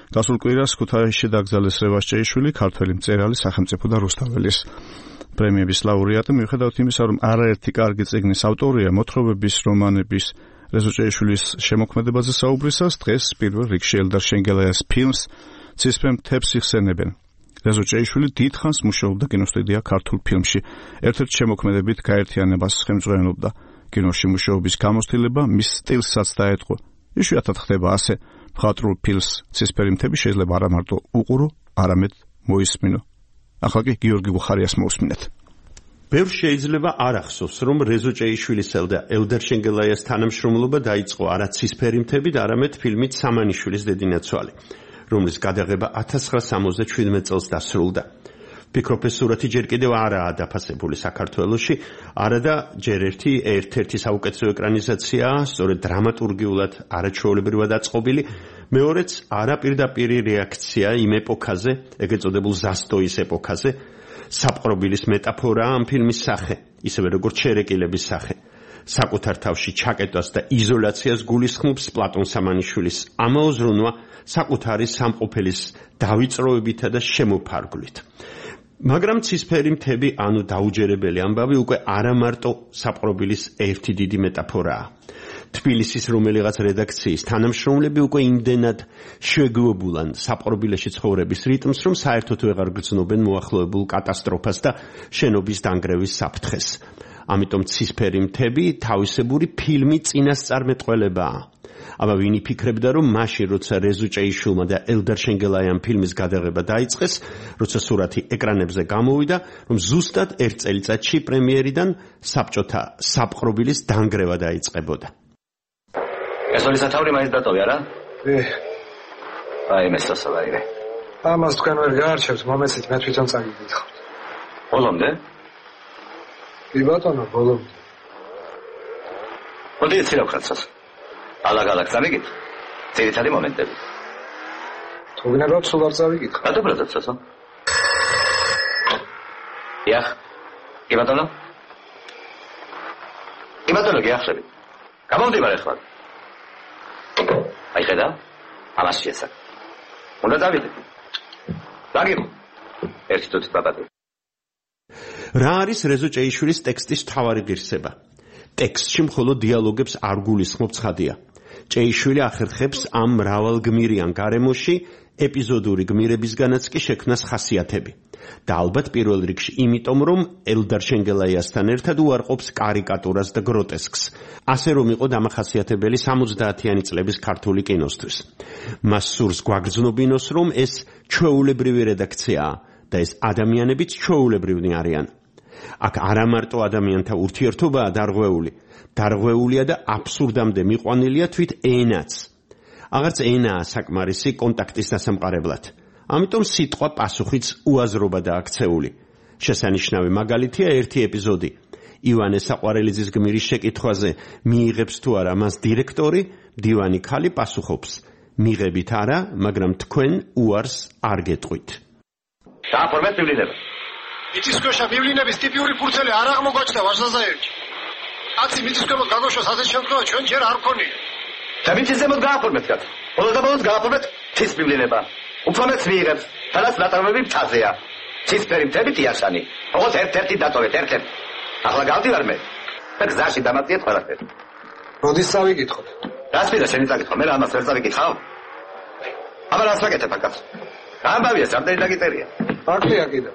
გასულ კვირას ქუთაისში დაკრძალეს რევაზ ჭეიშვილი, ქართველი მწერალი, სახელმწიფო და რუსთაველის პრემიების ლაურეატი. მიუხედავად იმისა, რომ არაერთი კარგი წიგნის ავტორია, მოთხრობების, რომანების, რეზო ჭეიშვილის შემოქმედებაზე საუბრისას, დღეს პირველ რიგში ელდარ შენგელაიას ფილმს ცისფერ მთებს იხსენებენ. რეზო ჭეიშვილი დიდხანს მუშაობდა კინოსტუდია ქართულ ფილმში. ერთ-ერთ შემოქმედებით გაერთიანებას ხელმძღვანელობდა. კინოში მუშაობის გამოცდილება მის სტილსაც დაეთყო. იშვიათად ხდება ასე, მხატვრულ ფილმს ცისფერი მთები შეიძლება არა მარტო უყურო, არამედ მოისმინო. ახლა კი გიორგი გუხარიას მოусმინეთ. ბევრს შეიძლება არ ახსოვს, რომ რეზო ჭეიშვილისა და ელდარ შენგელაიას თანამშრომლობა დაიწყო არა ცისფერი მთებით, არამედ ფილმით სამანიშვილის დედინაცვალი, რომლის გადაღება 1977 წელს დასრულდა. ფიქრობ, ეს სურათი ჯერ კიდევ არაა დაფასებული საქართველოში, არა და ჯერ ერთ-ერთი საუკეთესო ეკრანიზაციაა, სწორედ დრამატურგიულად არაჩვეულებრივად აწყობილი, მეორეც არაპირდაპირი რეაქცია იმ ეპოქაზე, ეგრეთ წოდებულ ზასტოის ეპოქაზე, საპყრობილის მეტაფორაა ამ ფილმის სახე, ისევე როგორც შერეკილების სახე. საკუთარ თავში ჩაკეტვას და იზოლაციას გულისხმობს პლატონ სამანიშვილის ამაოზრუნვა საკუთარი სამყოფელის დავიწროებითა და შემოფარგვლით. მაგრამ ცისფერი მთები, ანუ დაუჯერებელი ამბავი, უკვე არა მარტო საპყრობილის ერთი დიდი მეტაფორაა. თბილისის რომელიღაც რედაქციის თანამშრომლები უკვე იმდენად შეგუებულან საპყრობილეში ცხოვრების რიტმს, რომ საერთოდ ვეღარ გრძნობენ მოახლოებულ კატასტროფას და შენობის დანგრევის საფრთხეს. ამიტომ ცისფერი მთები თავისებური ფილმი წინასწარმეტყველებაა. აბა ვინ იფიქრებდა, რომ მაშინ, როცა რეზო ჭეიშვილმა და ელდარ შენგელაიამ ფილმის გადაღება დაიწყეს, როცა სურათი ეკრანებზე გამოვიდა, რომ ზუსტად ერთ წელიწადში პრემიერიდან საბჭოთა საპყრობილის დანგრევა დაიწყებოდა. ეს ორი სათაური მაინც დატოვე, არა? აი, მესასალაირე. ამას თქვენ ვერ გაარჩევთ, მომეცით, მე თვითონ წაგიგითხავთ. ბოლომდე? კი ბატონო, ბოლომდე. მოდი ეცილავ ხალხს. ალაგ-ალაგ წავიგით. ძირითადი მომენტები. თუ გინებავთ, სულ არ წავიგითხავ. რატო ბრალდაცასო? იახ. კი ბატონო? კი ბატონო, გიახშები. გამომდივარ ახლა. აი ხედავ? ამას შეესაკ. უნდა დავიდე. დაგიღო. ერთი თუთი ბაბადო. რა არის რეზო ჭეიშვილის ტექსტის მთავარი ღირსება? ტექსტში მხოლოდ დიალოგებს არ გულისხმობ ცხადია. ჭეიშვილი ახერხებს ამ მრავალგმირიან გარემოში ეპიზოდური გმირებისგანაც კი შექმნას ხასიათები. და ალბათ პირველ რიგში იმიტომ, რომ ელდარ შენგელაიასთან ერთად უარყოფს კარიკატურას და გროტესკს, ასე რომ იყო დამახასიათებელი 70-იანი წლების ქართული კინოსთვის. მას სურს გვაგრძნობინოს, რომ ეს ჩვეულებრივი რედაქციაა და ეს ადამიანებიც ჩვეულებრივნი არიან. აქ არა მარტო ადამიანთა ურთიერთობაა დარღვეულია და აბსურდამდე მიყვანილია თვით ენაც. აღარც ენაა საკმარისი კონტაქტის დასამყარებლად. ამიტომ სიტყვა პასუხიც უაზრობადაა აქცეული. შესანიშნავი მაგალითია ერთი ეპიზოდი. ივანე საყვარელიძის გმირის შეკითხვაზე მიიღებს თუ არა მას დირექტორი, მდივანი ქალი პასუხობს: მიღებით არა, მაგრამ თქვენ უარს არ გეტყვით. დააფორმეთ მივლინება. მიწისქვეშა მივლინების ტიპიური ფურცელი არ აღმოგვაჩნდა ვაჟსაზაევიჩი. კაცი მიწისქვემოთ გაგოშვას ასეთ შემთხვევა ჩვენ ჯერ არ გქონია. და მიწის ზემოთ გააფორმეთ კაც. ბოლოს გააფორმეთ თის მივლინება. უფრო მეც მიიღებს, სადაც ნატარმები მთაზეა. ცისფერი მთები ტიაშანი. ოღონდ ერთ-ერთი დატოვეთ, ერთ-ერთი. ახლა გავდივარ მე. და გზაში დამატიეთ ყველაფერი. როდის წავიკითხოთ? რას მინდა შენი წაკითხო? მე ამას ვერ წავიკითხავ. აბა რას ვაკეთებ აქაც? ამბავია, სამდენი დაგიწერია. ფაქტია კიდე.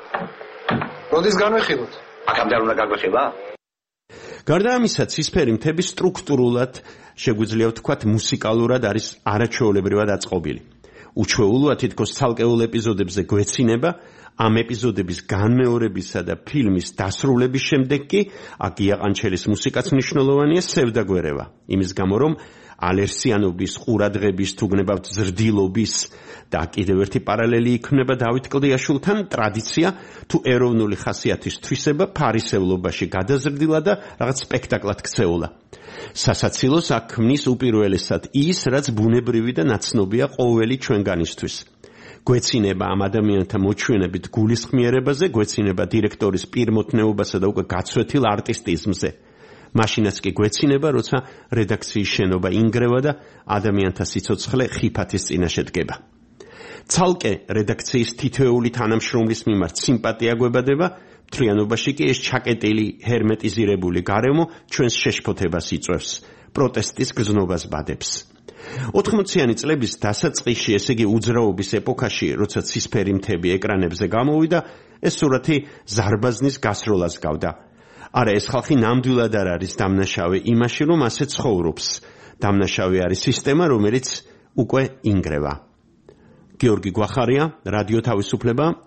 როდის განვიხილოთ? აქამდე არ უნდა გაგვეხილა? გარდა ამისა, ცისფერი მთები სტრუქტურულად, შეგვიძლია ვთქვათ, მუსიკალურად არის არაჩვეულებრივად აწყობილი. უჩვეულოა თითქოს ცალკეულ ეპიზოდებზე გვეცინება, ამ ეპიზოდების განმეორებისა და ფილმის დასრულების შემდეგ კი აქ იაყანჩელის მუსიკაც მნიშვნელოვანია სევდაგვერევა. იმის გამო, რომ ალერსიანობის, ყურადღების, თუ გნებავთ ზრდილობის და კიდევ ერთი პარალელი იქმნება დავით კლდიაშვილთან ტრადიცია თუ ეროვნული ხასიათის თვისება ფარისევლობაში გადაზრდილა და რაღაც სპექტაკლად ქცეულა. სასაცილოს აქ ქმნის უპირველესად ის, რაც ბუნებრივი და ნაცნობია ყოველი ჩვენგანისთვის. გვეცინება ამ ადამიანთა მოჩვენებით გულისხმიერებაზე, გვეცინება დირექტორის პირმოთნეობასა და უკვე გაცვეთილ არტისტიზმზე. მაშინაც კი გვეცინება, როცა რედაქციის შენობა ინგრევა და ადამიანთა სიცოცხლე ხიფათის წინაშე დგება. ცალკე რედაქციის თითოეული თანამშრომლის მიმართ სიმპათია გვებადება, მთლიანობაში კი ეს ჩაკეტილი, ჰერმეტიზირებული გარემო ჩვენს შეშფოთებას იწვევს, პროტესტის გზნობას ბადებს. 80-იანი წლების დასაწყისში, ესე იგი უძრაობის ეპოქაში, როცა ცისფერი მთები ეკრანებზე გამოვიდა, ეს სურათი ზარბაზნის გასროლას გავდა. არა, ეს ხალხი ნამდვილად არ არის დამნაშავე იმაში, რომ ასე ცხოვრობს. დამნაშავე არის სისტემა, რომელიც უკვე ინგრევა. გიორგი გვახარია, რადიო თავისუფლება,